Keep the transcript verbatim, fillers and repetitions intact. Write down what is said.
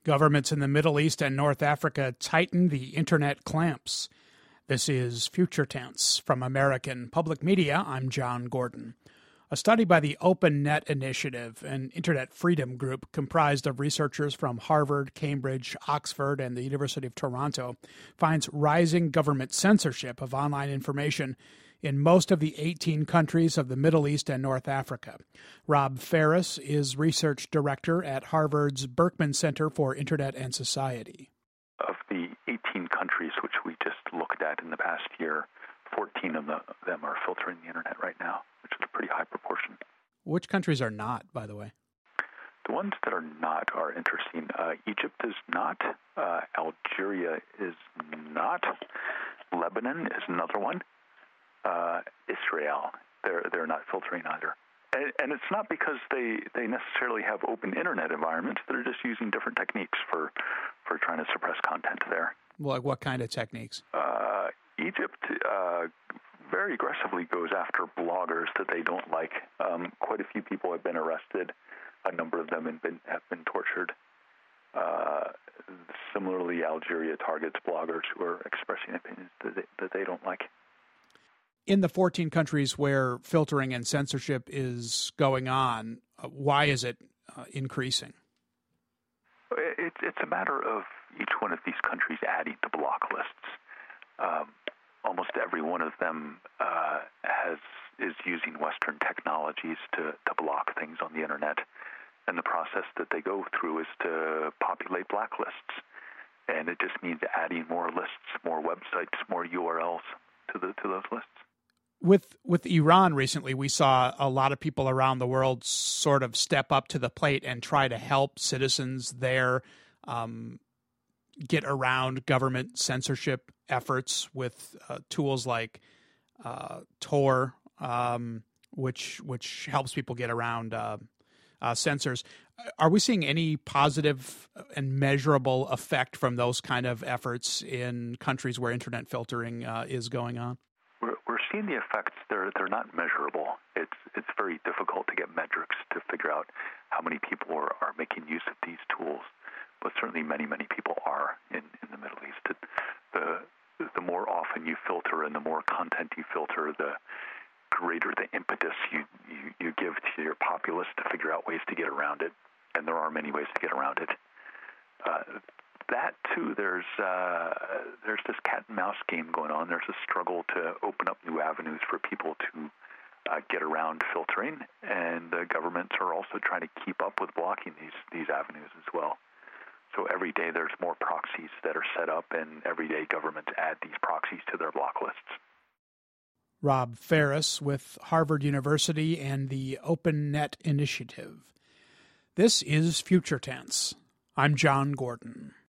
Governments in the Middle East and North Africa tighten the internet clamps. This is Future Tense. From American Public Media, I'm John Gordon. A study by the OpenNet Initiative, an internet freedom group comprised of researchers from Harvard, Cambridge, Oxford, and the University of Toronto, finds rising government censorship of online information in most of the eighteen countries of the Middle East and North Africa. Rob Ferris is research director at Harvard's Berkman Center for Internet and Society. Of the eighteen countries which we just looked at in the past year, fourteen of them are filtering the internet right now, which is a pretty high proportion. Which countries are not, by the way? The ones that are not are interesting. Uh, Egypt is not. Uh, Algeria is not. Lebanon is another one. Uh, Israel, they're they're not filtering either. And, and it's not because they, they necessarily have open internet environments. They're just using different techniques for, for trying to suppress content there. Well, like what kind of techniques? Uh, Egypt uh, very aggressively goes after bloggers that they don't like. Um, quite a few people have been arrested. A number of them have been, have been tortured. Uh, similarly, Algeria targets bloggers who are expressing opinions that they, that they don't like. In the fourteen countries where filtering and censorship is going on, uh, why is it uh, increasing? It, it's a matter of each one of these countries adding to block lists. Um, almost every one of them uh, has is using Western technologies to, to block things on the internet. And the process that they go through is to populate blacklists. And it just means adding more lists, more websites, more U R Ls to the to those lists. With with Iran recently, we saw a lot of people around the world sort of step up to the plate and try to help citizens there um, get around government censorship efforts with uh, tools like uh, Tor, um, which which helps people get around uh, uh, censors. Are we seeing any positive and measurable effect from those kind of efforts in countries where internet filtering uh, is going on? We're, we're seeing the effects. They're they're not measurable. It's it's very difficult to get metrics to figure out how many people are, are making use of these tools. But certainly many, many people are in, in the Middle East. It, the the more often you filter and the more content you filter, the greater the impetus you, you, you give to your populace to figure out ways to get around it. And there are many ways to get around it. Uh, That, too, there's uh, there's this cat and mouse game going on. There's a struggle to open up new avenues for people to uh, get around filtering, and the governments are also trying to keep up with blocking these, these avenues as well. So every day there's more proxies that are set up, and every day governments add these proxies to their block lists. Rob Ferris with Harvard University and the OpenNet Initiative. This is Future Tense. I'm John Gordon.